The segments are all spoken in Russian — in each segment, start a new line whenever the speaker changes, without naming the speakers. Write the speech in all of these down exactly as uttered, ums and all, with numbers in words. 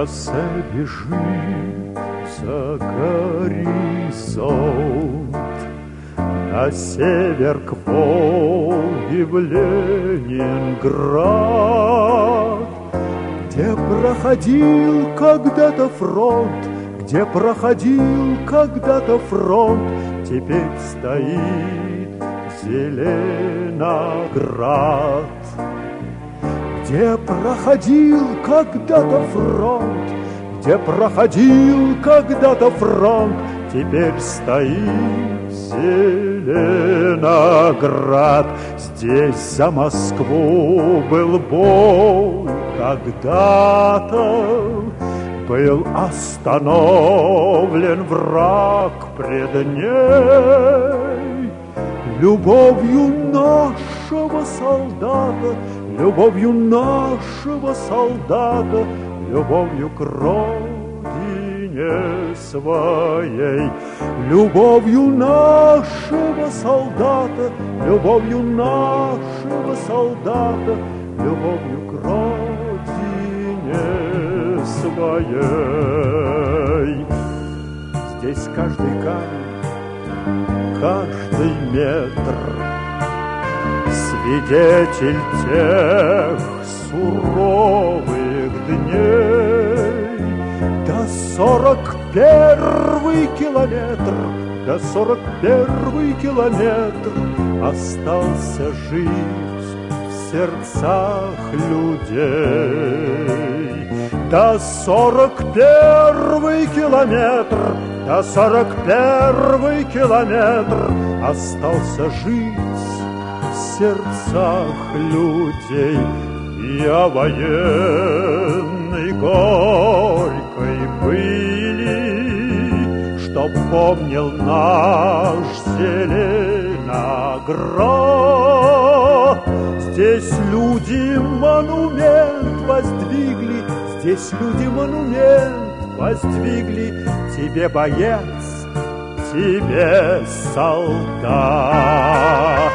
шоссе бежит за горизонт, на север к Волге в Ленинград, где проходил когда-то фронт, где проходил когда-то фронт, теперь стоит Зеленоград. Где проходил когда-то фронт, где проходил когда-то фронт, теперь стоит Зеленоград. Здесь за Москву был бой когда-то, был остановлен враг пред ней. Любовью нашего солдата, любовью нашего солдата, любовью к родине своей. Любовью нашего солдата, любовью нашего солдата, любовью к родине своей. Здесь каждый камень, каждый метр свидетель тех суровых дней. До сорок первый километр, до сорок первый километр остался жить в сердцах людей. До сорок первый километр, до сорок первый километр остался жить в сердцах людей. И о военной горькой пыли, что помнил наш Зеленоград. Здесь люди монумент воздвигли, здесь люди монумент воздвигли тебе, боец, тебе, солдат.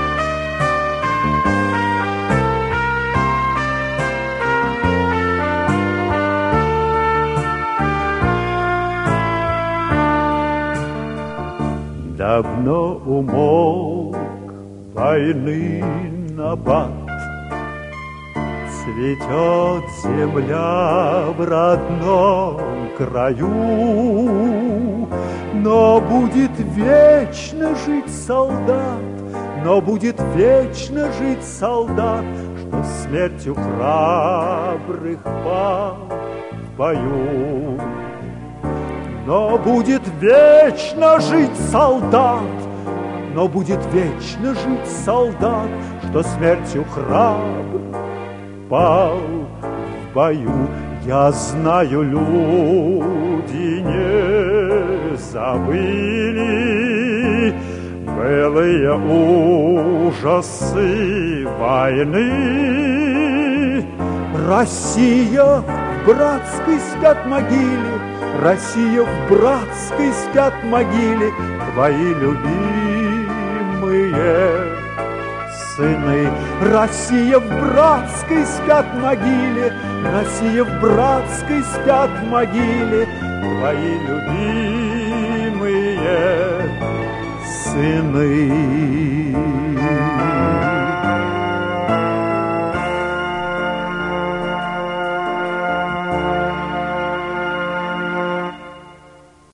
Давно умолк войны набат, цветет земля в родном краю, но будет вечно жить солдат, но будет вечно жить солдат, что смертью храбрых пал в бою. Но будет вечно жить солдат, но будет вечно жить солдат, что смертью храбрых пал в бою. Я знаю, люди не забыли былые ужасы войны. Россия в братской спят могиле, Россия в братской спят могиле, твои любимые сыны. Россия в братской спят могиле, Россия в братской спят могиле, твои любимые сыны.